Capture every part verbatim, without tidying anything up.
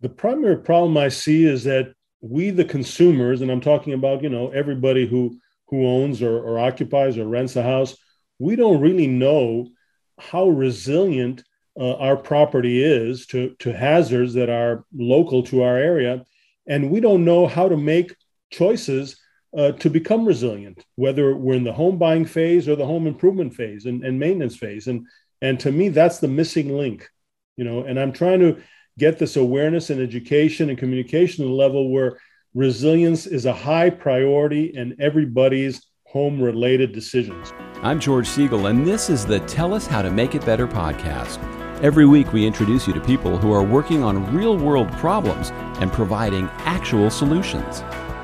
The primary problem I see is that we, the consumers, and I'm talking about, you know, everybody who who owns or, or occupies or rents a house, we don't really know how resilient uh, our property is to, to hazards that are local to our area. And we don't know how to make choices uh, to become resilient, whether we're in the home buying phase or the home improvement phase and, and maintenance phase. And, and to me, that's the missing link, you know, and I'm trying to get this awareness and education and communication level where resilience is a high priority in everybody's home-related decisions. I'm George Siegel, and this is the Tell Us How to Make It Better podcast. Every week, we introduce you to people who are working on real-world problems and providing actual solutions.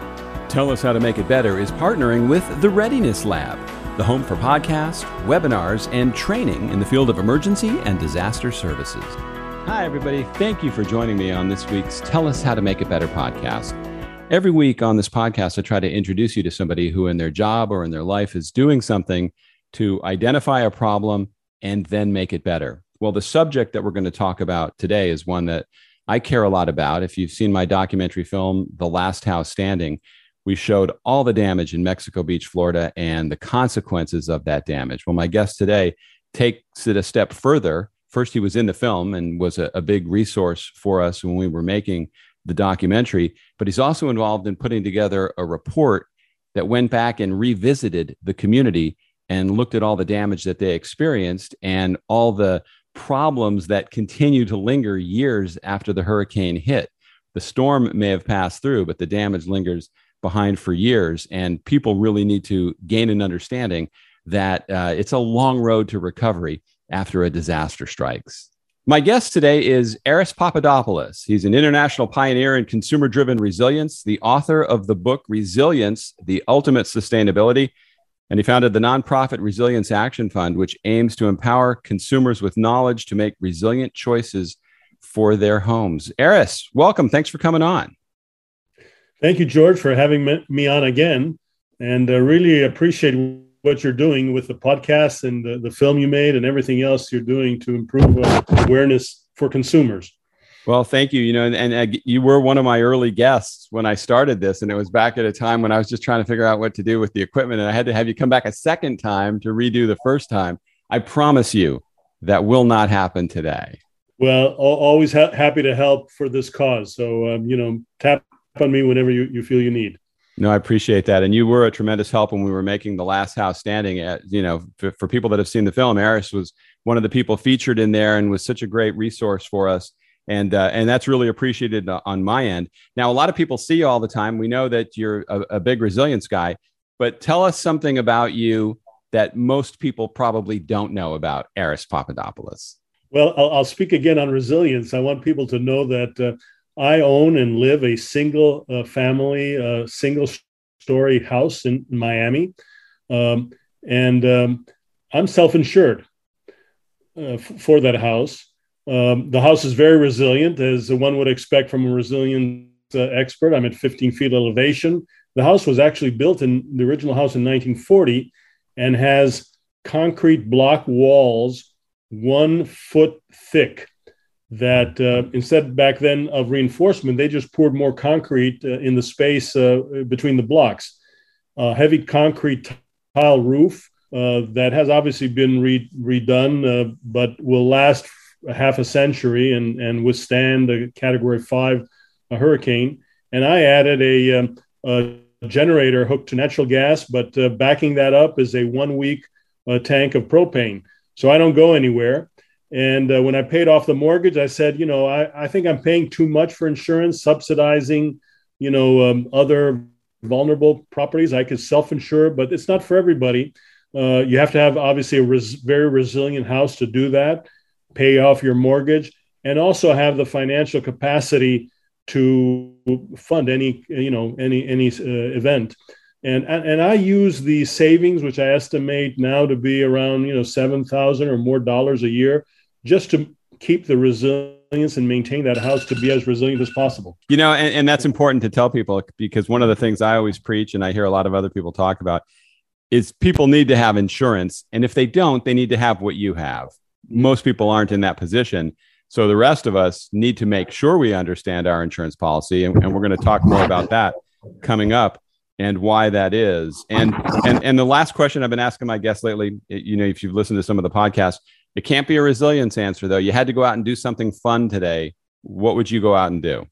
Tell Us How to Make It Better is partnering with the Readiness Lab, the home for podcasts, webinars, and training in the field of emergency and disaster services. Hi, everybody. Thank you for joining me on this week's Tell Us How to Make It Better podcast. Every week on this podcast, I try to introduce you to somebody who in their job or in their life is doing something to identify a problem and then make it better. Well, the subject that we're going to talk about today is one that I care a lot about. If you've seen my documentary film, The Last House Standing, we showed all the damage in Mexico Beach, Florida, and the consequences of that damage. Well, my guest today takes it a step further. First, he was in the film and was a, a big resource for us when we were making the documentary, but he's also involved in putting together a report that went back and revisited the community and looked at all the damage that they experienced and all the problems that continue to linger years after the hurricane hit. The storm may have passed through, but the damage lingers behind for years, and people really need to gain an understanding that uh, it's a long road to recovery after a disaster strikes. My guest today is Aris Papadopoulos. He's an international pioneer in consumer-driven resilience, the author of the book Resilience, The Ultimate Sustainability, and he founded the nonprofit Resilience Action Fund, which aims to empower consumers with knowledge to make resilient choices for their homes. Aris, welcome. Thanks for coming on. Thank you, George, for having me on again, and uh, really appreciate what you're doing with the podcast and the, the film you made and everything else you're doing to improve uh, awareness for consumers. Well, thank you. You know, and, and uh, you were one of my early guests when I started this, and it was back at a time when I was just trying to figure out what to do with the equipment, and I had to have you come back a second time to redo the first time. I promise you that will not happen today. Well, always ha- happy to help for this cause. So, um, you know, tap on me whenever you, you feel you need. No, I appreciate that. And you were a tremendous help when we were making The Last House Standing. At, you know, for, for people that have seen the film, Aris was one of the people featured in there and was such a great resource for us. And uh, and that's really appreciated on my end. Now, a lot of people see you all the time. We know that you're a, a big resilience guy, but tell us something about you that most people probably don't know about Aris Papadopoulos. Well, I'll, I'll speak again on resilience. I want people to know that uh, I own and live a single uh, family, uh, single story house in Miami. Um, and um, I'm self-insured uh, f- for that house. Um, the house is very resilient, as one would expect from a resilience uh, expert. I'm at fifteen feet elevation. The house was actually built in the original house in nineteen forty and has concrete block walls one foot thick. That uh, instead back then of reinforcement, they just poured more concrete uh, in the space uh, between the blocks. Uh, heavy concrete tile roof uh, that has obviously been re- redone, uh, but will last a half a century and, and withstand a category five a hurricane. And I added a, um, a generator hooked to natural gas, but uh, backing that up is a one week uh, tank of propane. So I don't go anywhere. And uh, when I paid off the mortgage, I said, you know, I, I think I'm paying too much for insurance, subsidizing, you know, um, other vulnerable properties. I could self-insure, but it's not for everybody. Uh, you have to have, obviously, a res- very resilient house to do that, pay off your mortgage, and also have the financial capacity to fund any, you know, any any uh, event. And, and I use the savings, which I estimate now to be around, you know, seven thousand or more dollars a year, just to keep the resilience and maintain that house to be as resilient as possible. You know, and, and that's important to tell people, because one of the things I always preach, and I hear a lot of other people talk about, is people need to have insurance. And if they don't, they need to have what you have. Most people aren't in that position. So the rest of us need to make sure we understand our insurance policy. And, and we're going to talk more about that coming up and why that is. And, and, and the last question I've been asking my guests lately, you know, if you've listened to some of the podcasts, it can't be a resilience answer though. You had to go out and do something fun today. What would you go out and do?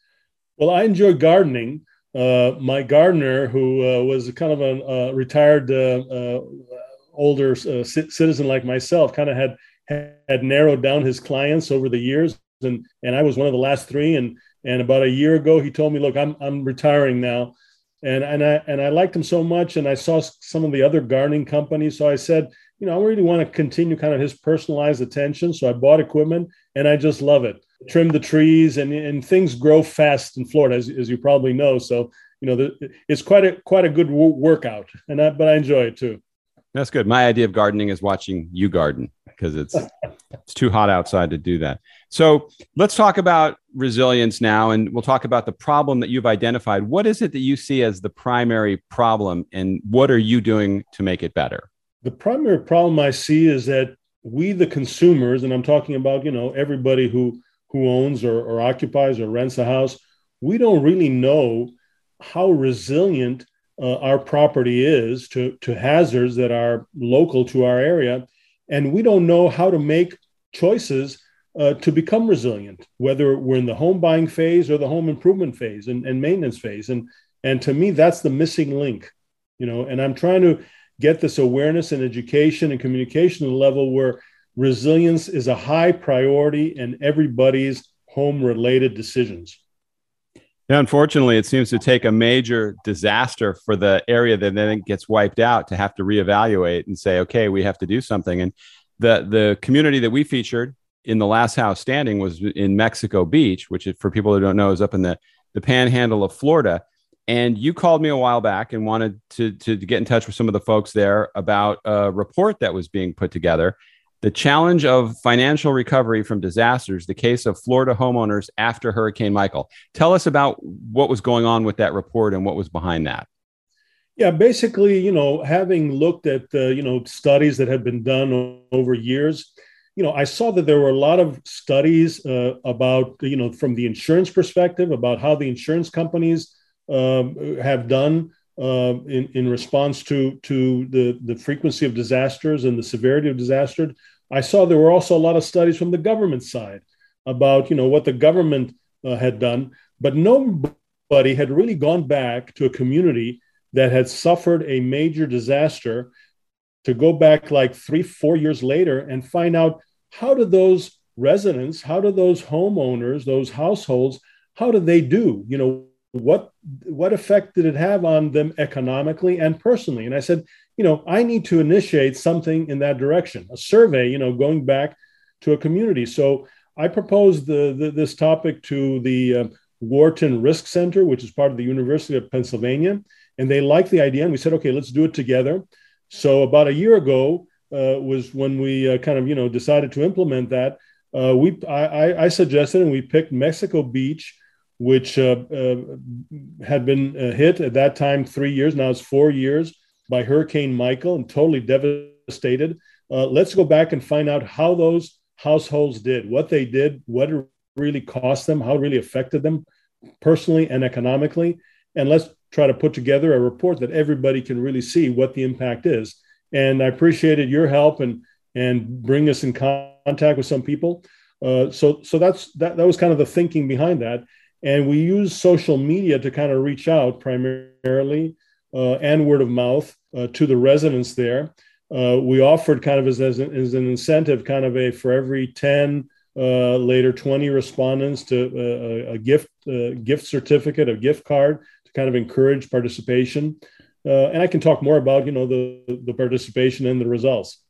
Well, I enjoy gardening. Uh, my gardener, who uh, was kind of a uh, retired uh, uh, older uh, c- citizen like myself, kind of had had narrowed down his clients over the years, and and I was one of the last three. And and about a year ago, he told me, "Look, I'm I'm retiring now," and and I and I liked him so much, and I saw some of the other gardening companies, so I said, you know, I really want to continue kind of his personalized attention. So I bought equipment, and I just love it. Trim the trees, and and things grow fast in Florida, as, as you probably know. So you know, the, it's quite a quite a good w- workout, and I, but I enjoy it too. That's good. My idea of gardening is watching you garden because it's it's too hot outside to do that. So let's talk about resilience now, and we'll talk about the problem that you've identified. What is it that you see as the primary problem, and what are you doing to make it better? The primary problem I see is that we, the consumers, and I'm talking about, you know, everybody who who owns or, or occupies or rents a house, we don't really know how resilient uh, our property is to, to hazards that are local to our area. And we don't know how to make choices uh, to become resilient, whether we're in the home buying phase or the home improvement phase and, and maintenance phase. And, and to me, that's the missing link, you know, and I'm trying to get this awareness and education and communication to the level where resilience is a high priority in everybody's home-related decisions. Yeah, unfortunately, it seems to take a major disaster for the area that then gets wiped out to have to reevaluate and say, okay, we have to do something. And the, the community that we featured in the last house standing was in Mexico Beach, which, for people who don't know, is up in the, the panhandle of Florida. And you called me a while back and wanted to, to, to get in touch with some of the folks there about a report that was being put together. The challenge of financial recovery from disasters, the case of Florida homeowners after Hurricane Michael. Tell us about what was going on with that report and what was behind that. Yeah, basically, you know, having looked at the, you know, studies that had been done over years, you know, I saw that there were a lot of studies uh, about, you know, from the insurance perspective, about how the insurance companies um, have done uh, in, in response to, to the, the frequency of disasters and the severity of disasters. I saw there were also a lot of studies from the government side about, you know, what the government uh, had done, but nobody had really gone back to a community that had suffered a major disaster to go back like three, four years later and find out, how do those residents, how do those homeowners, those households, how do they do? You know, what what effect did it have on them economically and personally? And I said, you know, I need to initiate something in that direction, a survey, you know, going back to a community. So I proposed the, the, this topic to the uh, Wharton Risk Center, which is part of the University of Pennsylvania, and they liked the idea. And we said, okay, let's do it together. So about a year ago uh, was when we uh, kind of, you know, decided to implement that. Uh, we I, I suggested, and we picked Mexico Beach, which uh, uh, had been uh, hit at that time three years. Now it's four years by Hurricane Michael and totally devastated. Uh, let's go back and find out how those households did, what they did, what it really cost them, how it really affected them personally and economically. And let's try to put together a report that everybody can really see what the impact is. And I appreciated your help and and bring us in contact with some people. Uh, so so that's that, that was kind of the thinking behind that. And we use social media to kind of reach out primarily uh, and word of mouth uh, to the residents there. Uh, we offered kind of as, as, an, as an incentive, kind of a for every ten, uh, later twenty respondents to uh, a gift uh, gift certificate, a gift card to kind of encourage participation. Uh, and I can talk more about, you know, the, the participation and the results.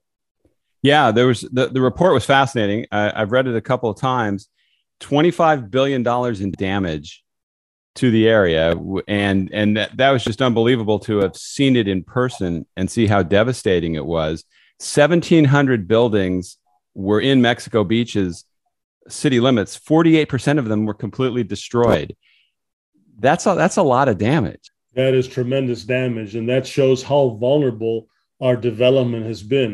Yeah, there was the, the report was fascinating. I, I've read it a couple of times. twenty-five billion dollars in damage to the area. And, and that, that was just unbelievable to have seen it in person and see how devastating it was. seventeen hundred buildings were in Mexico Beach's city limits. forty-eight percent of them were completely destroyed. That's a, that's a lot of damage. That is tremendous damage. And that shows how vulnerable our development has been.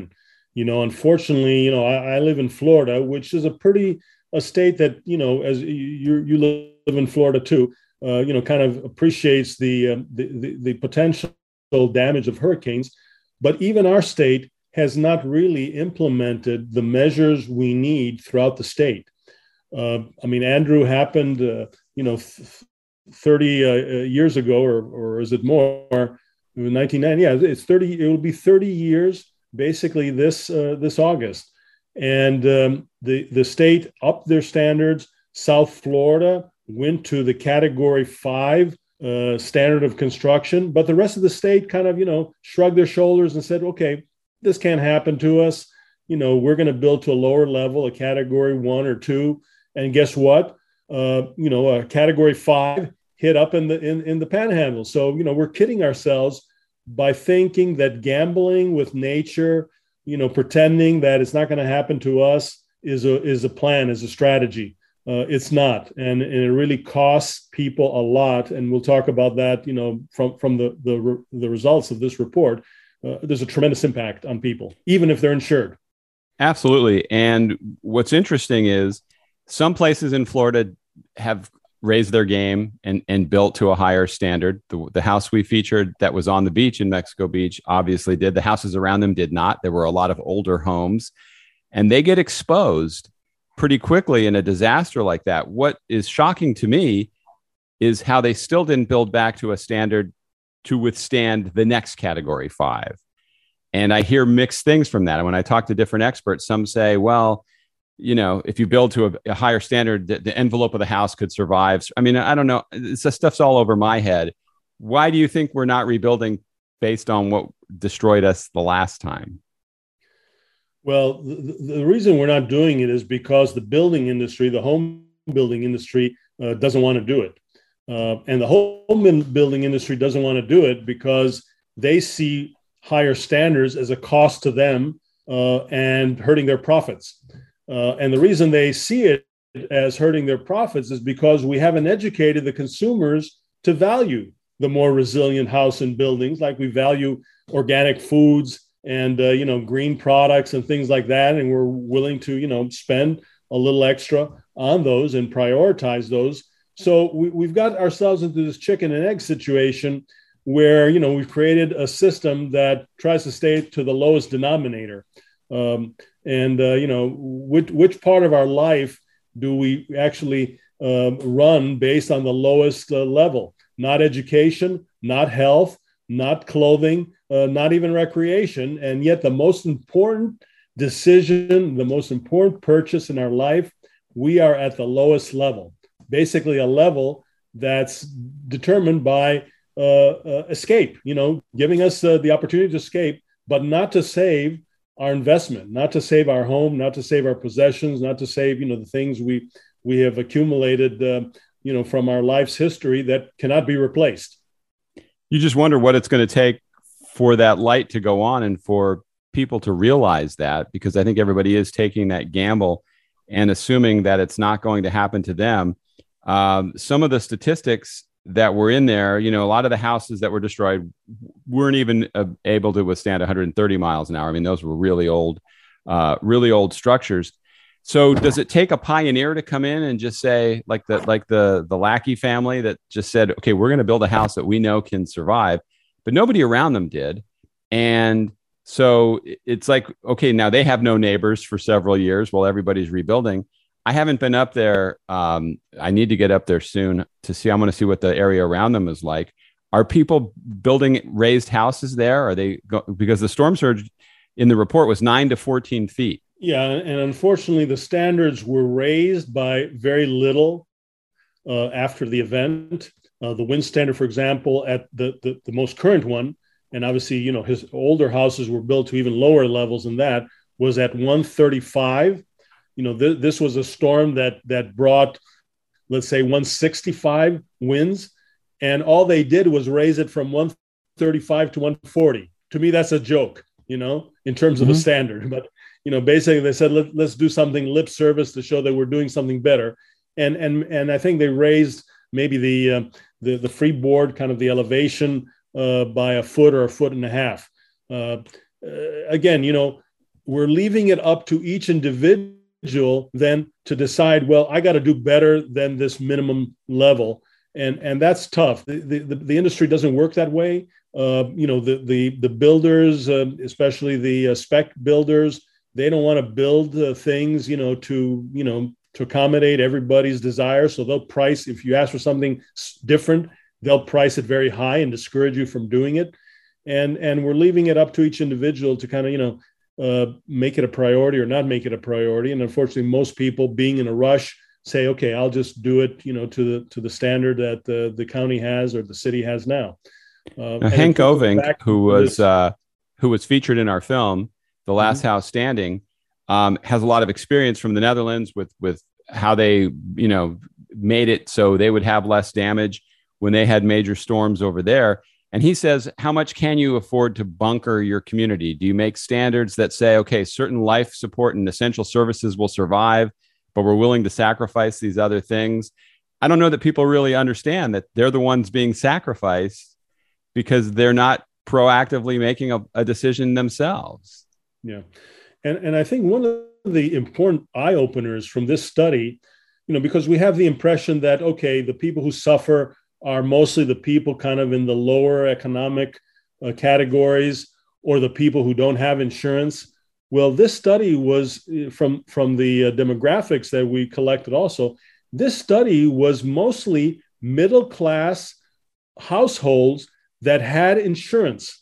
You know, unfortunately, you know, I, I live in Florida, which is a pretty a state that, you know, as you you live in Florida too, uh, you know, kind of appreciates the, um, the, the the potential damage of hurricanes. But even our state has not really implemented the measures we need throughout the state. Uh, I mean, Andrew happened, uh, you know, th- thirty uh, years ago, or or is it more? nineteen ninety. Yeah, it's thirty. It will be thirty years basically this uh, this August, and um, the the state upped their standards. South Florida went to the Category Five uh, standard of construction, but the rest of the state kind of, you know, shrugged their shoulders and said, "Okay, this can't happen to us. You know, we're going to build to a lower level, a Category One or Two." And guess what? Uh, you know, a Category Five hit up in the in, in the Panhandle. So, you know, we're kidding ourselves by thinking that gambling with nature, you know, pretending that it's not going to happen to us is a is a plan, is a strategy. Uh, it's not, and, and it really costs people a lot. And we'll talk about that, you know, from from the the, the results of this report. Uh, there's a tremendous impact on people, even if they're insured. Absolutely. And what's interesting is some places in Florida have raised their game and, and built to a higher standard. The, the house we featured that was on the beach in Mexico Beach obviously did. The houses around them did not. There were a lot of older homes, and they get exposed pretty quickly in a disaster like that. What is shocking to me is how they still didn't build back to a standard to withstand the next Category Five. And I hear mixed things from that. And when I talk to different experts, some say, well, you know, if you build to a, a higher standard, the, the envelope of the house could survive. I mean, I don't know. It's, this stuff's all over my head. Why do you think we're not rebuilding based on what destroyed us the last time? Well, the, the reason we're not doing it is because the building industry, the home building industry, uh, doesn't want to do it. Uh, and the home building industry doesn't want to do it because they see higher standards as a cost to them uh, and hurting their profits. Uh, and the reason they see it as hurting their profits is because we haven't educated the consumers to value the more resilient house and buildings, like we value organic foods and, uh, you know, green products and things like that. And we're willing to, you know, spend a little extra on those and prioritize those. So we, we've got ourselves into this chicken and egg situation where, you know, we've created a system that tries to stay to the lowest denominator. Um, and, uh, you know, which, which part of our life do we actually uh, run based on the lowest uh, level? Not education, not health, not clothing, uh, not even recreation. And yet the most important decision, the most important purchase in our life, we are at the lowest level, basically a level that's determined by uh, uh, escape, you know, giving us uh, the opportunity to escape, but not to save our investment, not to save our home, not to save our possessions, not to save, you know, the things we we have accumulated, uh, you know, from our life's history that cannot be replaced. You just wonder what it's going to take for that light to go on and for people to realize that, because I think everybody is taking that gamble and assuming that it's not going to happen to them. Um, some of the statistics that were in there, you know, a lot of the houses that were destroyed weren't even uh, able to withstand one hundred thirty miles an hour. I mean, those were really old, uh, really old structures. So does it take a pioneer to come in and just say, like the like the the Lackey family that just said, okay, we're going to build a house that we know can survive, but nobody around them did. And so it's like, okay, now they have no neighbors for several years while everybody's rebuilding. I haven't been up there. Um, I need to get up there soon to see. I'm going to see what the area around them is like. Are people building raised houses there? Are they go- because the storm surge in the report was nine to fourteen feet. Yeah, and unfortunately, the standards were raised by very little uh, after the event. Uh, the wind standard, for example, at the, the the most current one, and obviously, you know, his older houses were built to even lower levels than that, was at one thirty-five. You know, th- this was a storm that that brought, let's say, one sixty-five winds, and all they did was raise it from one thirty-five to one forty. To me, that's a joke, you know, in terms mm-hmm. of a standard. But, you know, basically they said, Let, let's do something lip service to show that we're doing something better. And and and I think they raised maybe the uh, the, the freeboard, kind of the elevation uh, by a foot or a foot and a half. Uh, uh, again, you know, we're leaving it up to each individual then to decide, well, I got to do better than this minimum level. And, and that's tough. The, the, the industry doesn't work that way. Uh, you know, the, the, the builders, uh, especially the uh, spec builders, they don't want to build uh, things, you know, to, you know, to accommodate everybody's desire. So they'll price, if you ask for something different, they'll price it very high and discourage you from doing it. And, and we're leaving it up to each individual to kind of, you know, uh, make it a priority or not make it a priority. And unfortunately, most people being in a rush say, okay, I'll just do it, you know, to the, to the standard that the, the county has or the city has now. Uh, now Henk Ovink, who was, uh, who was featured in our film, The Last mm-hmm. House Standing, um, has a lot of experience from the Netherlands with, with how they, you know, made it so they would have less damage when they had major storms over there. And he says, how much can you afford to bunker your community? Do you make standards that say, okay, certain life support and essential services will survive, but we're willing to sacrifice these other things? I don't know that people really understand that they're the ones being sacrificed because they're not proactively making a, a decision themselves. Yeah. And, and I think one of the important eye-openers from this study, you know, because we have the impression that, okay, the people who suffer are mostly the people kind of in the lower economic uh, categories or the people who don't have insurance. Well, this study was from, from the uh, demographics that we collected also. This study was mostly middle-class households that had insurance.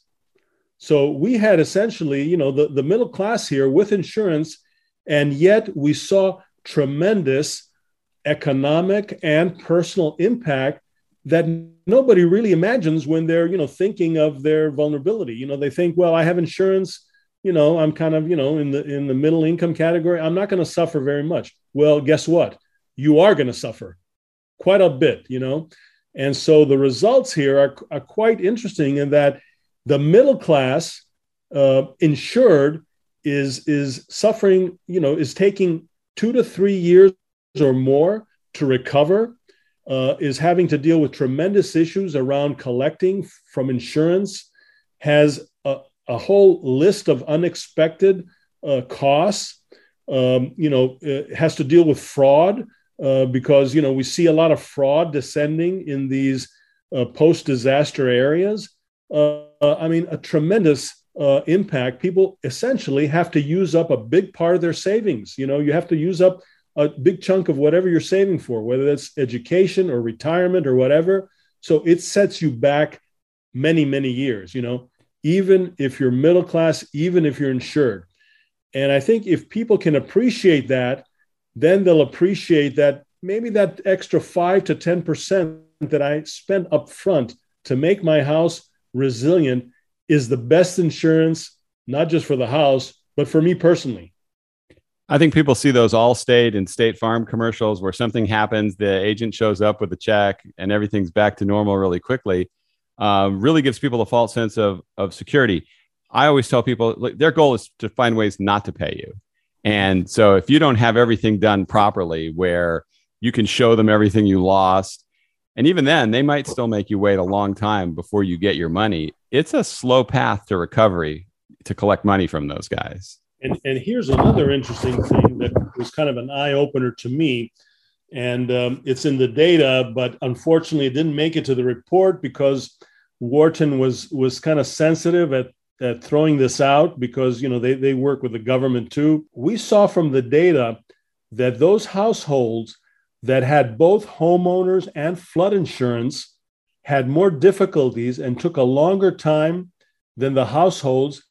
So we had essentially, you know, the, the middle class here with insurance, and yet we saw tremendous economic and personal impact that nobody really imagines when they're, you know, thinking of their vulnerability. You know, they think, well, I have insurance, you know, I'm kind of, you know, in the in the middle income category, I'm not going to suffer very much. Well, guess what? You are going to suffer quite a bit, you know. And so the results here are, are quite interesting in that the middle class uh, insured is, is suffering, you know, is taking two to three years or more to recover, uh, is having to deal with tremendous issues around collecting from insurance, has a, a whole list of unexpected uh, costs, um, you know, uh, has to deal with fraud. Uh, because, you know, we see a lot of fraud descending in these uh, post-disaster areas. Uh, uh, I mean, a tremendous uh, impact. People essentially have to use up a big part of their savings. You know, you have to use up a big chunk of whatever you're saving for, whether that's education or retirement or whatever. So it sets you back many, many years, you know, even if you're middle class, even if you're insured. And I think if people can appreciate that, then they'll appreciate that maybe that extra five to ten percent that I spent up front to make my house resilient is the best insurance, not just for the house, but for me personally. I think people see those Allstate and State Farm commercials where something happens, the agent shows up with a check and everything's back to normal really quickly. Uh, really gives people a false sense of, of security. I always tell people like, their goal is to find ways not to pay you. And so if you don't have everything done properly where you can show them everything you lost, and even then they might still make you wait a long time before you get your money. It's a slow path to recovery to collect money from those guys. And, and here's another interesting thing that was kind of an eye opener to me. And um, it's in the data, but unfortunately it didn't make it to the report because Wharton was, was kind of sensitive at at throwing this out because, you know, they, they work with the government too. We saw from the data that those households that had both homeowners and flood insurance had more difficulties and took a longer time than the households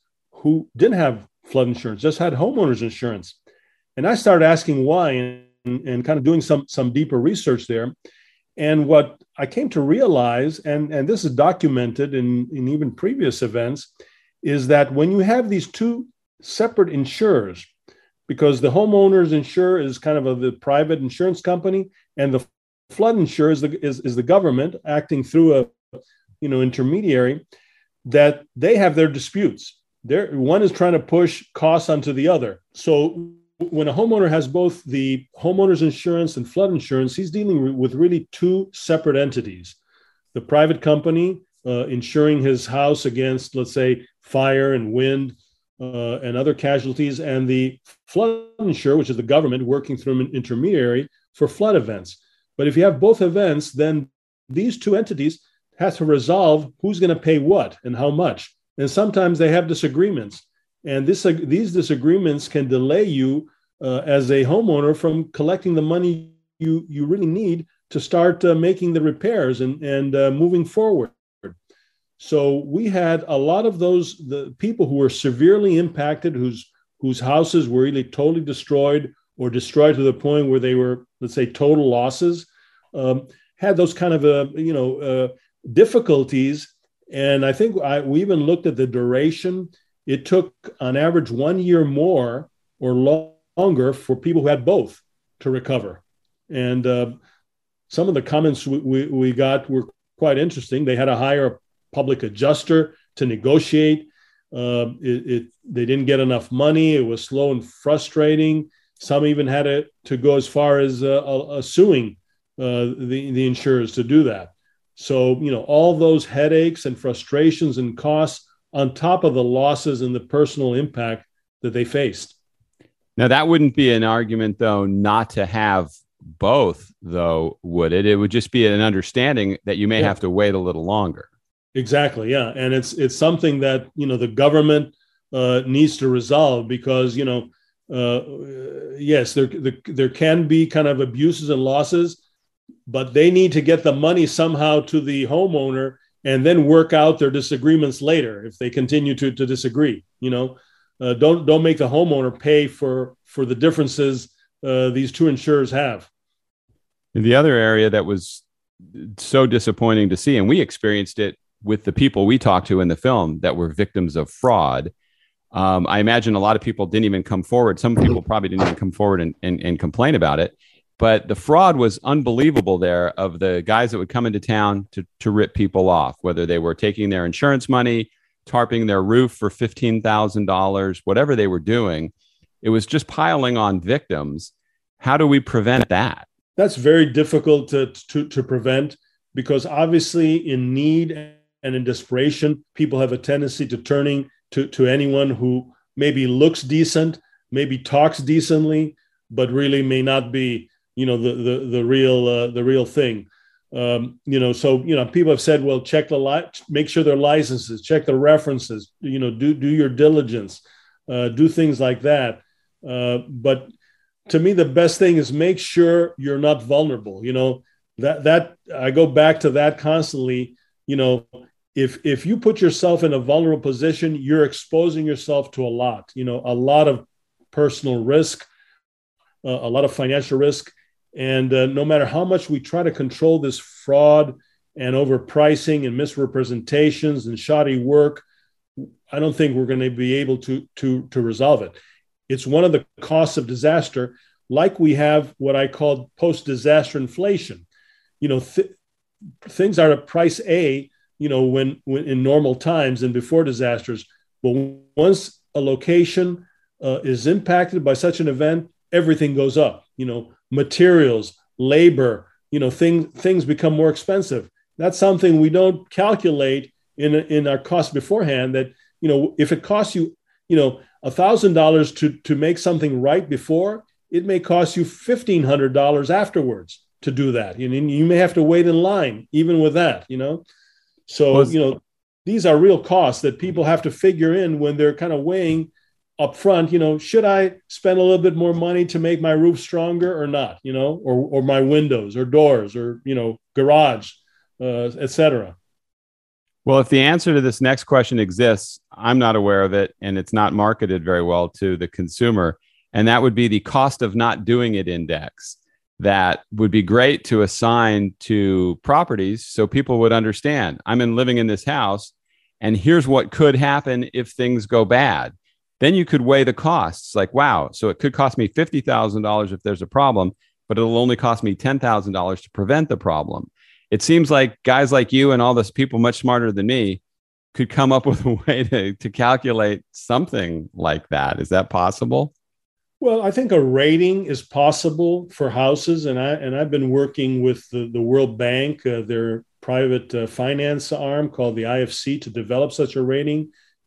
who didn't have flood insurance, just had homeowners insurance. And I started asking why and, and kind of doing some, some deeper research there. And what I came to realize, and, and this is documented in, in even previous events, is that when you have these two separate insurers, because the homeowners insurer is kind of a, the private insurance company, and the flood insurer is the, is, is the government acting through a you know intermediary, that they have their disputes. They're, one is trying to push costs onto the other. So when a homeowner has both the homeowner's insurance and flood insurance, he's dealing with really two separate entities. The private company uh, insuring his house against, let's say, fire and wind, uh, and other casualties, and the flood insurer, which is the government working through an intermediary for flood events. But if you have both events, then these two entities have to resolve who's going to pay what and how much. And sometimes they have disagreements. And this, uh, these disagreements can delay you uh, as a homeowner from collecting the money you, you really need to start uh, making the repairs and, and uh, moving forward. So we had a lot of those the people who were severely impacted, whose whose houses were really totally destroyed or destroyed to the point where they were, let's say, total losses, um, had those kind of uh, you know uh, difficulties. And I think I, we even looked at the duration. It took on average one year more or longer for people who had both to recover. And uh, some of the comments we, we, we got were quite interesting. They had a higher public adjuster to negotiate. Uh, it, it, they didn't get enough money. It was slow and frustrating. Some even had it to go as far as uh, uh, suing uh, the, the insurers to do that. So, you know, all those headaches and frustrations and costs on top of the losses and the personal impact that they faced. Now, that wouldn't be an argument, though, not to have both, though, would it? It would just be an understanding that you may yeah. have to wait a little longer. Exactly. Yeah. And it's it's something that, you know, the government uh, needs to resolve because, you know, uh, yes, there, there there can be kind of abuses and losses, but they need to get the money somehow to the homeowner and then work out their disagreements later if they continue to, to disagree. You know, uh, don't don't make the homeowner pay for for the differences uh, these two insurers have. And the other area that was so disappointing to see, and we experienced it with the people we talked to in the film that were victims of fraud. Um, I imagine a lot of people didn't even come forward. Some people probably didn't even come forward and, and, and complain about it. But the fraud was unbelievable there of the guys that would come into town to, to rip people off, whether they were taking their insurance money, tarping their roof for fifteen thousand dollars, whatever they were doing. It was just piling on victims. How do we prevent that? That's very difficult to, to, to prevent because obviously in need and in desperation, people have a tendency to turning to, to anyone who maybe looks decent, maybe talks decently, but really may not be, you know, the the the real uh, the real thing. Um, you know, so you know, people have said, well, check the li- make sure their licenses, check the references, you know, do do your diligence, uh, do things like that. Uh, but to me, the best thing is make sure you're not vulnerable. You know, that that I go back to that constantly. You know. If if you put yourself in a vulnerable position, you're exposing yourself to a lot, you know, a lot of personal risk, uh, a lot of financial risk. And uh, no matter how much we try to control this fraud and overpricing and misrepresentations and shoddy work, I don't think we're going to be able to, to, to resolve it. It's one of the costs of disaster, like we have what I call post-disaster inflation. You know, th- things are at price A, you know, when, when in normal times and before disasters. But once a location uh, is impacted by such an event, everything goes up, you know, materials, labor, you know, things, things become more expensive. That's something we don't calculate in, in our cost beforehand that, you know, if it costs you, you know, one thousand dollars to, to make something right before, it may cost you fifteen hundred dollars afterwards to do that. You know, you may have to wait in line even with that, you know. So, you know, these are real costs that people have to figure in when they're kind of weighing up front, you know, should I spend a little bit more money to make my roof stronger or not, you know, or, or my windows or doors or, you know, garage, uh, et cetera. Well, if the answer to this next question exists, I'm not aware of it, and it's not marketed very well to the consumer. And that would be the cost of not doing it index. That would be great to assign to properties so people would understand. I'm in living in this house, and here's what could happen if things go bad. Then you could weigh the costs like, wow, so it could cost me fifty thousand dollars if there's a problem, but it'll only cost me ten thousand dollars to prevent the problem. It seems like guys like you and all those people much smarter than me could come up with a way to, to calculate something like that. Is that possible? Well, I think a rating is possible for houses, and I and I've been working with the, the World Bank, uh, their private uh, finance arm called the I F C, to develop such a rating.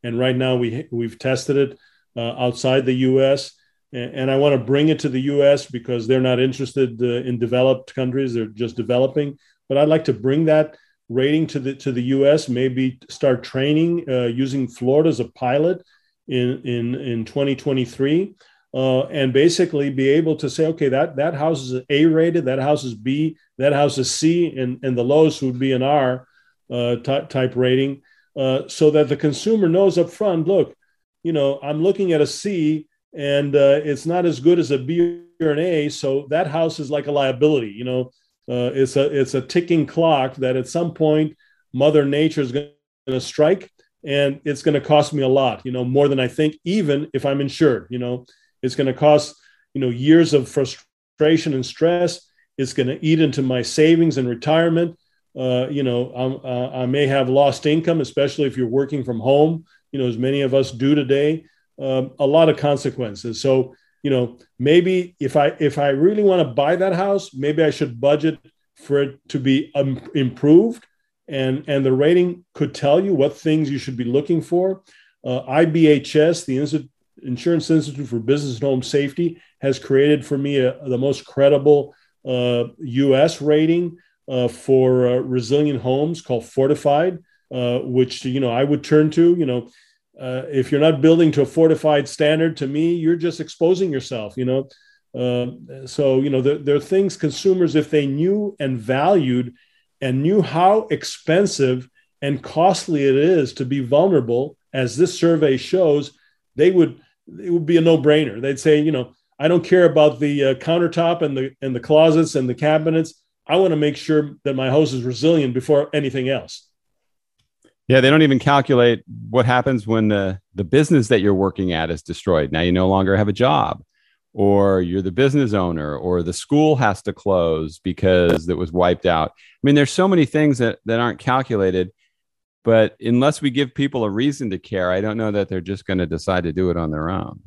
and right now we we've tested it uh, outside the U S, and, and I want to bring it to the U S because they're not interested uh, in developed countries; they're just developing. But I'd like to bring that rating to the to the U S. Maybe start training uh, using Florida as a pilot in in in twenty twenty-three. Uh, and basically be able to say, okay, that, that house is A rated, that house is B, that house is C, and, and the lowest would be an R uh, t- type rating, uh, so that the consumer knows up front, look, you know, I'm looking at a C and uh, it's not as good as a B or an A, so that house is like a liability. You know, uh, it's a it's a ticking clock that at some point Mother Nature is going to strike, and it's going to cost me a lot, you know, more than I think, even if I'm insured, you know. It's going to cost, you know, years of frustration and stress. It's going to eat into my savings and retirement. Uh, you know, uh, I may have lost income, especially if you're working from home, you know, as many of us do today. Um, a lot of consequences. So, you know, maybe if I if I really want to buy that house, maybe I should budget for it to be um, improved, and and the rating could tell you what things you should be looking for. Uh, I B H S, the Institute. Insurance Institute for Business and Home Safety, has created for me a, the most credible uh, U S rating uh, for uh, resilient homes called Fortified, uh, which, you know, I would turn to. You know, uh, if you're not building to a fortified standard, to me, you're just exposing yourself, you know. Uh, so, you know, there, there are things consumers, if they knew and valued and knew how expensive and costly it is to be vulnerable, as this survey shows, they would, it would be a no-brainer. They'd say, you know, I don't care about the uh, countertop and the and the closets and the cabinets. I want to make sure that my house is resilient before anything else. Yeah, they don't even calculate what happens when the, the business that you're working at is destroyed. Now you no longer have a job, or you're the business owner, or the school has to close because it was wiped out. I mean, there's so many things that, that aren't calculated. But unless we give people a reason to care, I don't know that they're just going to decide to do it on their own.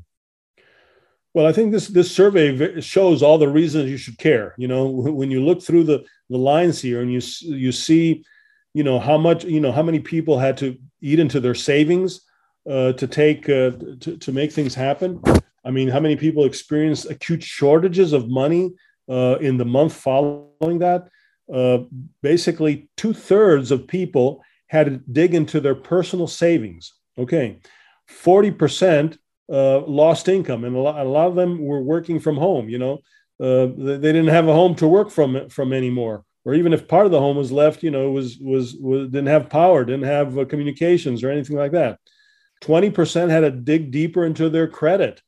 Well, I think this this survey shows all the reasons you should care. You know, when you look through the, the lines here and you you see, you know, how much, you know, how many people had to eat into their savings uh, to take uh, to, to make things happen. I mean, how many people experienced acute shortages of money uh, in the month following that? Uh, basically, two thirds of people had to dig into their personal savings. Okay, forty percent uh, lost income, and a lot, a lot of them were working from home. You know, uh, they, they didn't have a home to work from from anymore, or even if part of the home was left, you know, was was, was didn't have power, didn't have uh, communications or anything like that. twenty percent had to dig deeper into their credit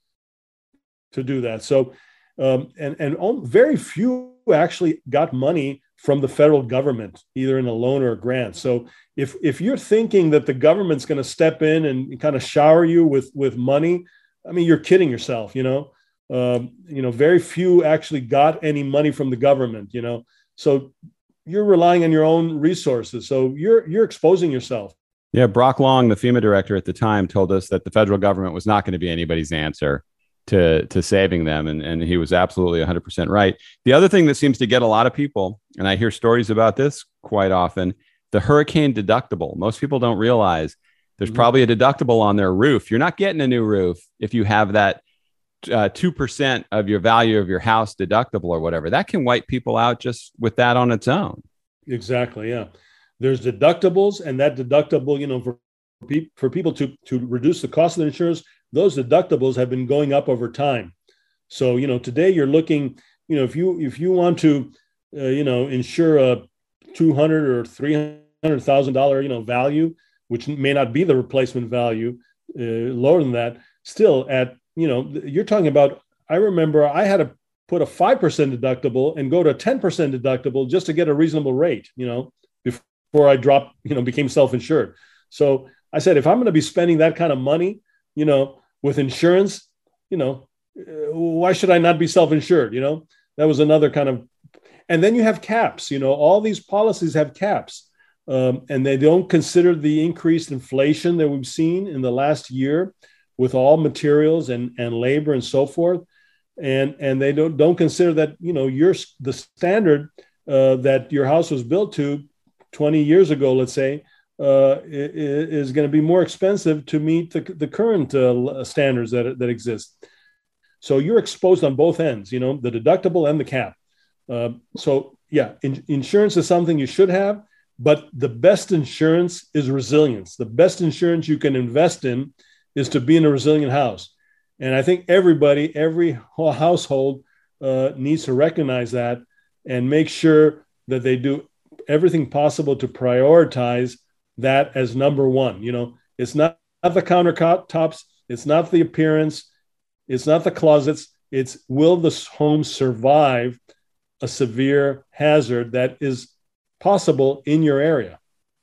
to do that. So, um, and and very few actually got money from the federal government, either in a loan or a grant. So if if you're thinking that the government's going to step in and kind of shower you with, with money, I mean, you're kidding yourself, you know. Um, you know, very few actually got any money from the government, you know. So you're relying on your own resources. So you're you're exposing yourself. Yeah, Brock Long, the FEMA director at the time, told us that the federal government was not going to be anybody's answer to to saving them. And, and he was absolutely one hundred percent right. The other thing that seems to get a lot of people, and I hear stories about this quite often, the hurricane deductible. Most people don't realize there's mm-hmm. probably a deductible on their roof. You're not getting a new roof if you have that uh, two percent of your value of your house deductible or whatever. That can wipe people out just with that on its own. Exactly, yeah. There's deductibles, and that deductible, you know, for, for people to, to reduce the cost of the insurance, those deductibles have been going up over time. So, you know, today you're looking, you know, if you if you want to, uh, you know, insure a two hundred or three hundred thousand dollar, you know, value, which may not be the replacement value, uh, lower than that, still at, you know, you're talking about. I remember I had to put a five percent deductible and go to a ten percent deductible just to get a reasonable rate, you know, before I dropped, you know, became self-insured. So I said, if I'm going to be spending that kind of money, you know, with insurance, you know, why should I not be self-insured? You know, that was another kind of, and then you have caps, you know, all these policies have caps, um, and they don't consider the increased inflation that we've seen in the last year with all materials and, and labor and so forth. And, and they don't, don't consider that, you know, your, the standard uh, that your house was built to twenty years ago, let's say, uh, is going to be more expensive to meet the, the current uh, standards that, that exist. So you're exposed on both ends, you know, the deductible and the cap. Uh, so yeah, in, insurance is something you should have, but the best insurance is resilience. The best insurance you can invest in is to be in a resilient house. And I think everybody, every household uh, needs to recognize that and make sure that they do everything possible to prioritize that as number one. You know, it's not, not the countertops, it's not the appearance, it's not the closets, it's will this home survive a severe hazard that is possible in your area.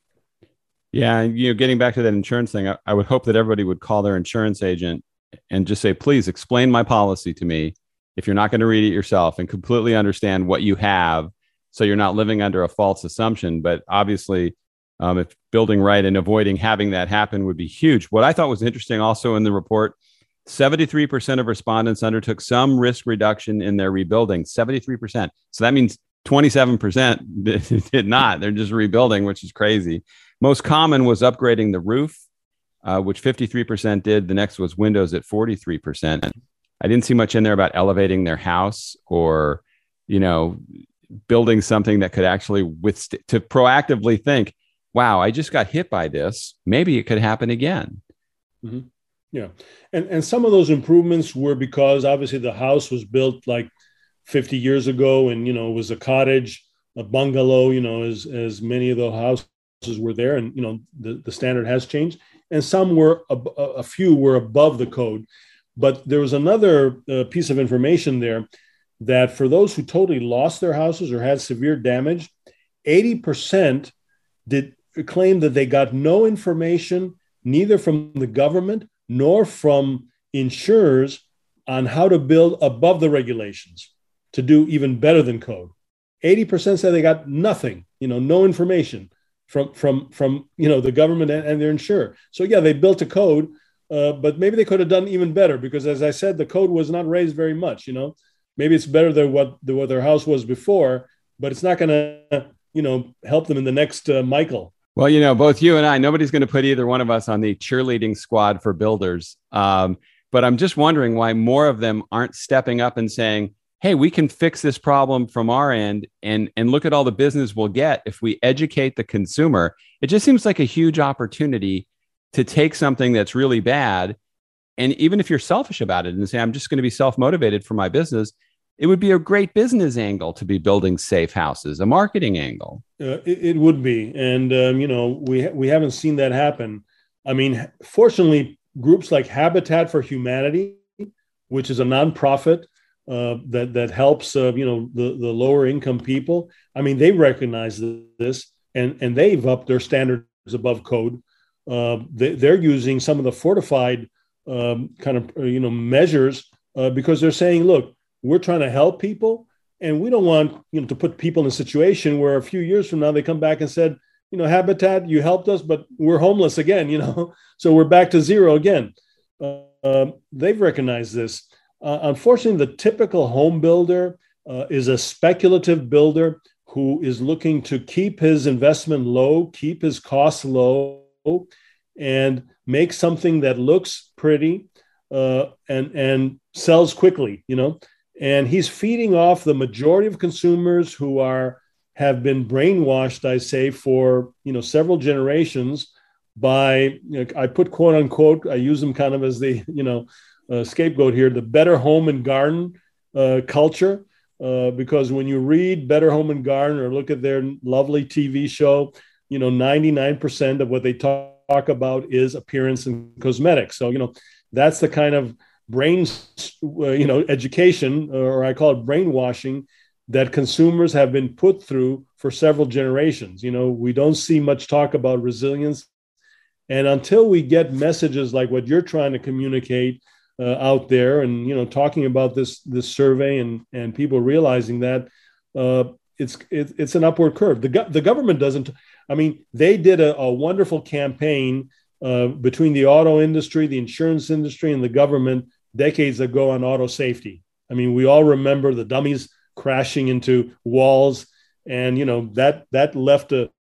Yeah, you know, getting back to that insurance thing, I, I would hope that everybody would call their insurance agent and just say, please explain my policy to me if you're not going to read it yourself and completely understand what you have, so you're not living under a false assumption. But obviously, um, if building right and avoiding having that happen would be huge. What I thought was interesting also in the report, seventy-three percent of respondents undertook some risk reduction in their rebuilding, seventy-three percent. So that means twenty-seven percent did not. They're just rebuilding, which is crazy. Most common was upgrading the roof, uh, which fifty-three percent did. The next was windows at forty-three percent. I didn't see much in there about elevating their house or, you know, building something that could actually withstand, to proactively think, wow, I just got hit by this. Maybe it could happen again. Mm-hmm. Yeah. And, and some of those improvements were because obviously the house was built like fifty years ago and, you know, it was a cottage, a bungalow, you know, as, as many of the houses were there. And, you know, the, the standard has changed. And some were, a, a few were above the code. But there was another uh, piece of information there that for those who totally lost their houses or had severe damage, eighty percent did claim that they got no information, neither from the government nor from insurers, on how to build above the regulations to do even better than code. eighty percent said they got nothing, you know, no information from, from, from you know, the government and, and their insurer. So yeah, they built a code, uh, but maybe they could have done even better because, as I said, the code was not raised very much, you know. Maybe it's better than what, than what their house was before, but it's not going to, you know, help them in the next uh, Michael. Well, you know, both you and I, nobody's going to put either one of us on the cheerleading squad for builders. Um, but I'm just wondering why more of them aren't stepping up and saying, hey, we can fix this problem from our end, and, and look at all the business we'll get if we educate the consumer. It just seems like a huge opportunity to take something that's really bad. And even if you're selfish about it and say, I'm just going to be self-motivated for my business, it would be a great business angle to be building safe houses, a marketing angle. Uh, it, it would be. And, um, you know, we, ha- we haven't seen that happen. I mean, fortunately, groups like Habitat for Humanity, which is a nonprofit uh, that, that helps, uh, you know, the, the lower income people. I mean, they recognize this and, and they've upped their standards above code. Uh, they, they're using some of the fortified um, kind of, uh, you know, measures uh, because they're saying, look, we're trying to help people, and we don't want, you know, to put people in a situation where a few years from now they come back and said, you know, Habitat, you helped us, but we're homeless again, you know, so we're back to zero again. Uh, um, they've recognized this. Uh, unfortunately, the typical home builder uh, is a speculative builder who is looking to keep his investment low, keep his costs low, and make something that looks pretty uh, and and sells quickly, you know. And he's feeding off the majority of consumers who are have been brainwashed, I say, for, you know, several generations by, you know, I put quote unquote, I use them kind of as the, you know, uh, scapegoat here, the Better Home and Garden uh, culture. Uh, because when you read Better Home and Garden or look at their lovely T V show, you know, ninety-nine percent of what they talk, talk about is appearance and cosmetics. So, you know, that's the kind of brain, uh, you know, education, or I call it brainwashing, that consumers have been put through for several generations. You know, we don't see much talk about resilience. And until we get messages like what you're trying to communicate uh, out there and, you know, talking about this, this survey and, and people realizing that uh, it's, it, it's an upward curve. The, go- the government doesn't, I mean, they did a, a wonderful campaign uh, between the auto industry, the insurance industry, and the government decades ago on auto safety. I mean, we all remember the dummies crashing into walls, and, you know, that that left a,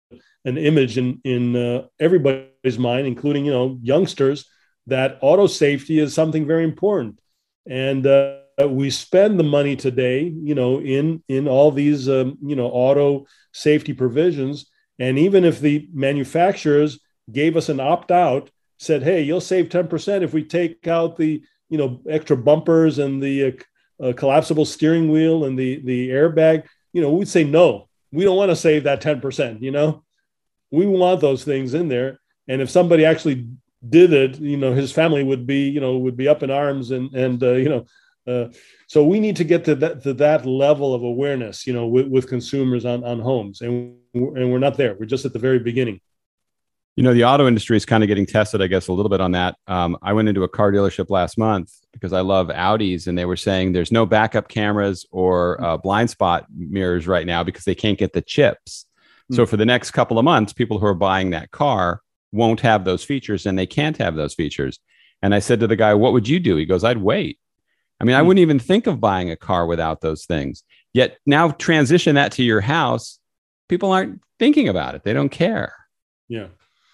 an image in in uh, everybody's mind, including you know youngsters, that auto safety is something very important, and uh, we spend the money today, you know, in in all these um, you know auto safety provisions, and even if the manufacturers gave us an opt out, said, hey, you'll save ten percent if we take out the you know extra bumpers and the uh, uh, collapsible steering wheel and the the airbag, you know, we'd say no, we don't want to save that ten percent. You know, we want those things in there, and if somebody actually did it, you know, his family would be you know would be up in arms, and and uh, you know. Uh, so we need to get to that to that level of awareness, you know, with, with consumers on, on homes, and and we're not there. We're just at the very beginning. You know, the auto industry is kind of getting tested, I guess, a little bit on that. Um, I went into a car dealership last month because I love Audis, and they were saying there's no backup cameras or uh, blind spot mirrors right now because they can't get the chips. Mm. So for the next couple of months, people who are buying that car won't have those features, and they can't have those features. And I said to the guy, what would you do? He goes, I'd wait. I mean, I wouldn't even think of buying a car without those things. Yet now transition that to your house. People aren't thinking about it. They don't care. Yeah.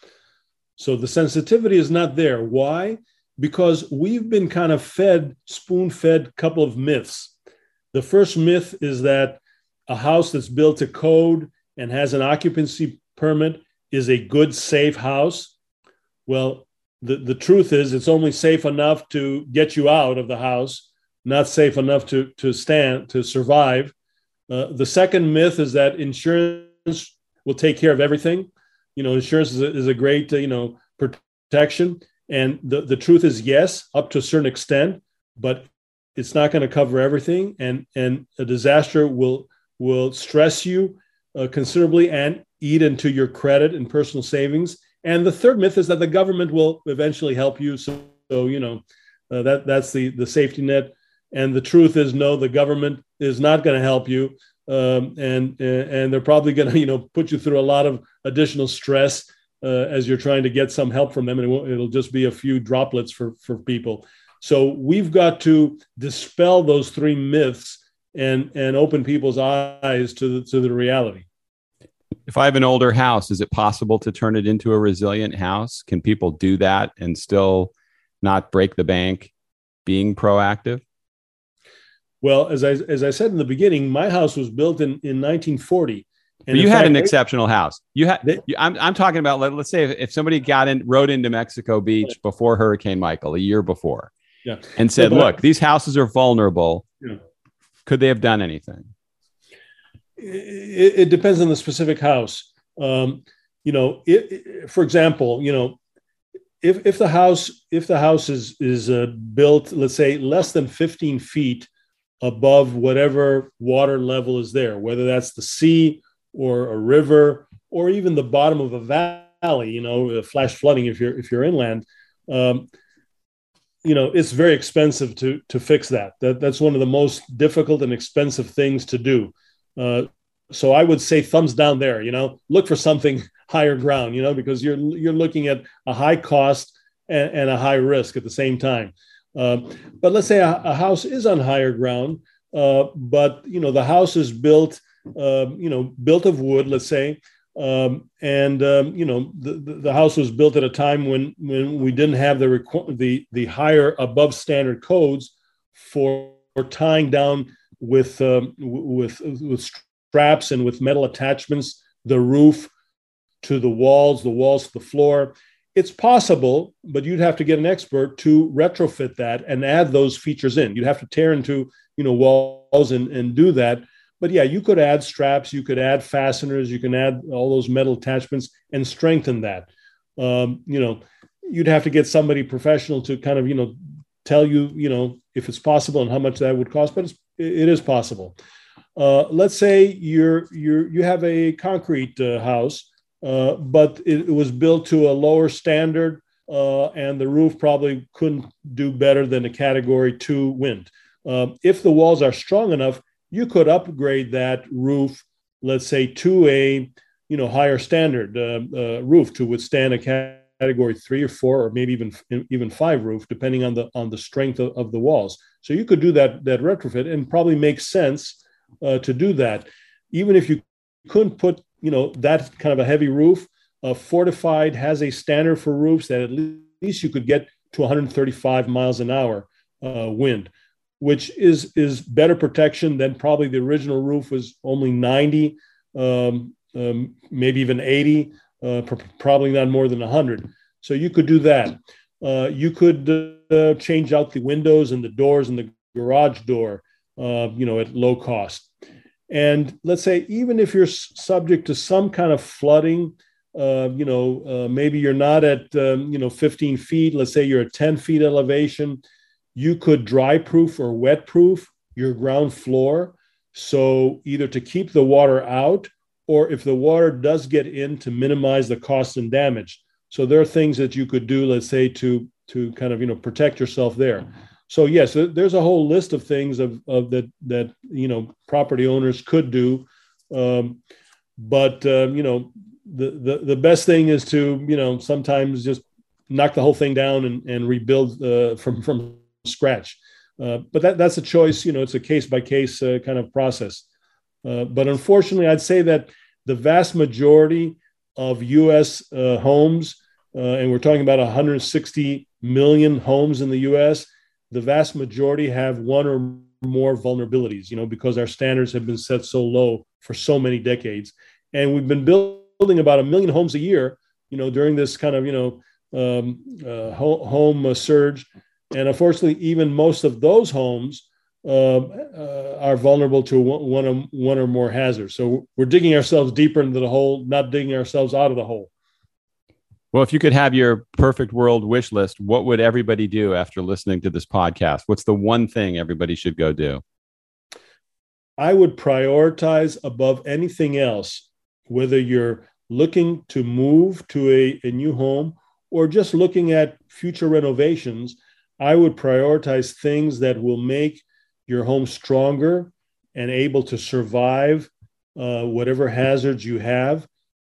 So the sensitivity is not there. Why? Because we've been kind of fed, spoon-fed a couple of myths. The first myth is that a house that's built to code and has an occupancy permit is a good, safe house. Well, the, the truth is it's only safe enough to get you out of the house, not safe enough to, to stand, to survive. Uh, the second myth is that insurance will take care of everything. You know, insurance is a, is a great, uh, you know, protection. And the, the truth is, yes, up to a certain extent, but it's not going to cover everything. And, and a disaster will, will stress you uh, considerably and eat into your credit and personal savings. And the third myth is that the government will eventually help you. So, so you know, uh, that that's the, the safety net. And the truth is, no, the government is not going to help you. Um, and and they're probably going to, you know, put you through a lot of additional stress uh, as you're trying to get some help from them. And it won't, it'll just be a few droplets for, for people. So we've got to dispel those three myths and, and open people's eyes to the, to the reality. If I have an older house, is it possible to turn it into a resilient house? Can people do that and still not break the bank being proactive? Well, as I as I said in the beginning, my house was built in, in nineteen forty. And you had fact, an exceptional house. You had. They, I'm I'm talking about. Let, let's say if, if somebody got in, rode into Mexico Beach right. before Hurricane Michael, a year before, yeah, and said, so, "Look, I, these houses are vulnerable." Yeah. Could they have done anything? It, it depends on the specific house. Um, you know, it, it, for example, you know, if if the house if the house is is uh, built, let's say, less than fifteen feet above whatever water level is there, whether that's the sea or a river or even the bottom of a valley, you know, flash flooding if you're if you're inland, um, you know, it's very expensive to to fix that. That that's one of the most difficult and expensive things to do. Uh, so I would say thumbs down there. You know, look for something higher ground. You know, because you're you're looking at a high cost and, and a high risk at the same time. Uh, but let's say a, a house is on higher ground, uh, but you know the house is built, uh, you know, built of wood, let's say, um, and um, you know the, the the house was built at a time when when we didn't have the requ- the the higher above standard codes for, for tying down with um, with with straps and with metal attachments the roof to the walls, the walls to the floor. It's possible, but you'd have to get an expert to retrofit that and add those features in. You'd have to tear into, you know, walls and, and do that. But yeah, you could add straps, you could add fasteners, you can add all those metal attachments and strengthen that. Um, you know, you'd have to get somebody professional to kind of, you know, tell you, you know, if it's possible and how much that would cost, but it's, it is possible. Uh, let's say you're, you're, you have a concrete uh, house. Uh, but it, it was built to a lower standard, uh, and the roof probably couldn't do better than a category two wind. Um, if the walls are strong enough, you could upgrade that roof, let's say, to a you know higher standard uh, uh, roof to withstand a category three or four or maybe even even five roof, depending on the on the strength of, of the walls. So you could do that that retrofit, and probably makes sense uh, to do that, even if you couldn't put you know, that kind of a heavy roof. Uh, Fortified has a standard for roofs that at least you could get to one hundred thirty-five miles an hour uh, wind, which is is better protection than probably the original roof was only ninety, um, um, maybe even eighty, uh, pr- probably not more than one hundred. So you could do that. Uh, you could uh, change out the windows and the doors and the garage door, uh, you know, at low cost. And let's say, even if you're subject to some kind of flooding, uh, you know, uh, maybe you're not at, um, you know, fifteen feet, let's say you're at ten feet elevation, you could dry proof or wet proof your ground floor. So either to keep the water out, or if the water does get in, to minimize the cost and damage. So there are things that you could do, let's say, to, to kind of, you know, protect yourself there. So yes, there's a whole list of things of, of that, that, you know, property owners could do. Um, but, uh, you know, the, the, the best thing is to, you know, sometimes just knock the whole thing down and, and rebuild uh, from, from scratch. Uh, but that, that's a choice, you know, it's a case by case uh, kind of process. Uh, but unfortunately, I'd say that the vast majority of U S uh, homes, uh, and we're talking about one hundred sixty million homes in the U S, the vast majority have one or more vulnerabilities, you know, because our standards have been set so low for so many decades. And we've been building about a million homes a year, you know, during this kind of, you know, um, uh, ho- home uh, surge. And unfortunately, even most of those homes uh, uh, are vulnerable to one, one, or, one or more hazards. So we're digging ourselves deeper into the hole, not digging ourselves out of the hole. Well, if you could have your perfect world wish list, what would everybody do after listening to this podcast? What's the one thing everybody should go do? I would prioritize above anything else, whether you're looking to move to a, a new home or just looking at future renovations, I would prioritize things that will make your home stronger and able to survive uh, whatever hazards you have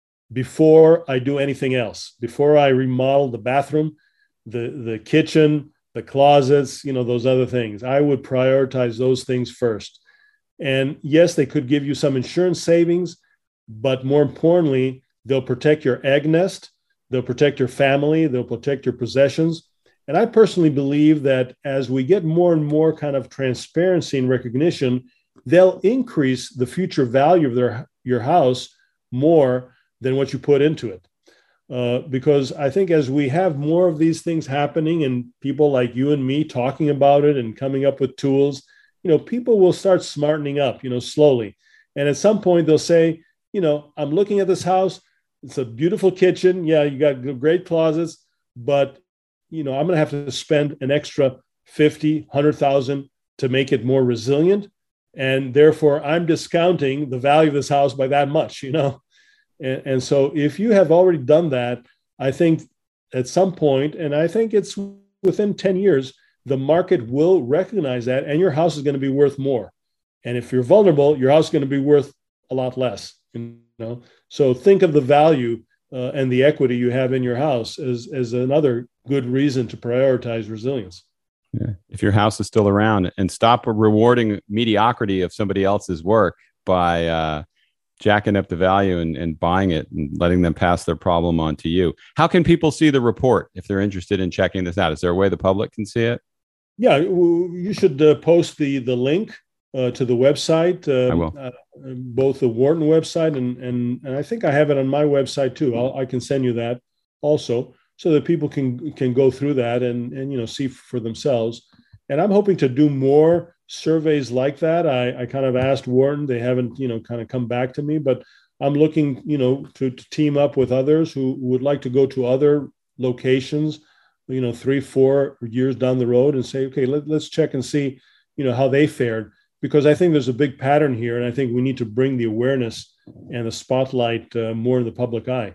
before I do anything else. Before I remodel the bathroom, the, the kitchen, the closets, you know, those other things, I would prioritize those things first. And yes, they could give you some insurance savings, but more importantly, they'll protect your egg nest, they'll protect your family, they'll protect your possessions. And I personally believe that as we get more and more kind of transparency and recognition, they'll increase the future value of their your house more than what you put into it. Uh, because I think as we have more of these things happening and people like you and me talking about it and coming up with tools, you know, people will start smartening up, you know, slowly. And at some point they'll say, you know, I'm looking at this house. It's a beautiful kitchen. Yeah, you got great closets, but, you know, I'm going to have to spend an extra fifty, one hundred thousand to make it more resilient. And therefore I'm discounting the value of this house by that much, you know. And, and so if you have already done that, I think at some point, and I think it's within ten years, the market will recognize that and your house is going to be worth more. And if you're vulnerable, your house is going to be worth a lot less, you know. So think of the value uh, and the equity you have in your house as, as another good reason to prioritize resilience. Yeah. If your house is still around, and stop rewarding mediocrity of somebody else's work by uh, jacking up the value and, and buying it and letting them pass their problem on to you. How can people see the report if they're interested in checking this out? Is there a way the public can see it? Yeah, you should uh, post the the link uh, to the website. Uh, I will. Uh, both the Wharton website and, and and I think I have it on my website too. I'll, I can send you that also, so that people can can go through that and and you know see for themselves. And I'm hoping to do more surveys like that. I, I kind of asked Wharton; they haven't you know kind of come back to me, but I'm looking you know to, to team up with others who would like to go to other locations, you know, three, four years down the road and say, okay, let, let's check and see, you know, how they fared, because I think there's a big pattern here. And I think we need to bring the awareness and the spotlight uh, more in the public eye.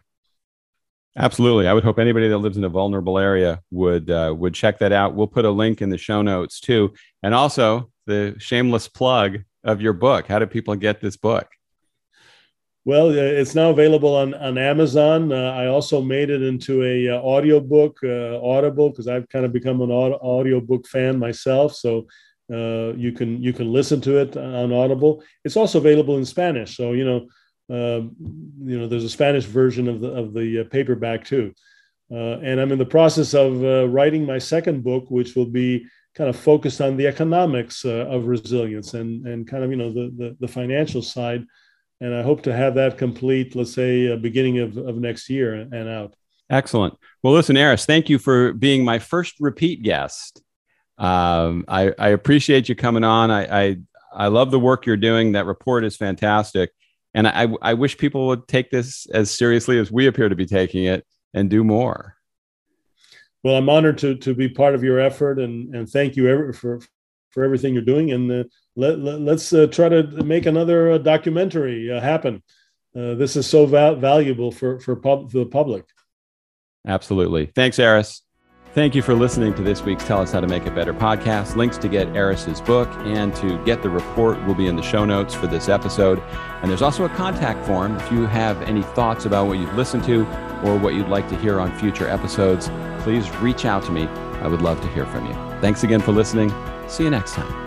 Absolutely. I would hope anybody that lives in a vulnerable area would, uh, would check that out. We'll put a link in the show notes too. And also the shameless plug of your book. How do people get this book? Well, uh, it's now available on, on Amazon. Uh, I also made it into a uh, audiobook, uh, Audible, because I've kind of become an aud- audiobook fan myself. So uh, you can you can listen to it on Audible. It's also available in Spanish. So, you know, Uh, you know, there's a Spanish version of the of the uh, paperback too. Uh, and I'm in the process of uh, writing my second book, which will be kind of focused on the economics uh, of resilience and and kind of, you know, the the, the financial side. And I hope to have that complete, let's say, uh, beginning of, of next year and out. Excellent. Well, listen, Aris, thank you for being my first repeat guest. Um, I, I appreciate you coming on. I, I I love the work you're doing. That report is fantastic. And I, I wish people would take this as seriously as we appear to be taking it and do more. Well, I'm honored to to be part of your effort, and and thank you ever for for everything you're doing. And uh, let, let, let's uh, try to make another uh, documentary uh, happen. Uh, this is so val- valuable for for, pub- for the public. Absolutely. Thanks, Aris. Thank you for listening to this week's Tell Us How to Make It Better podcast. Links to get Aris's book and to get the report will be in the show notes for this episode. And there's also a contact form if you have any thoughts about what you've listened to or what you'd like to hear on future episodes. Please reach out to me. I would love to hear from you. Thanks again for listening. See you next time.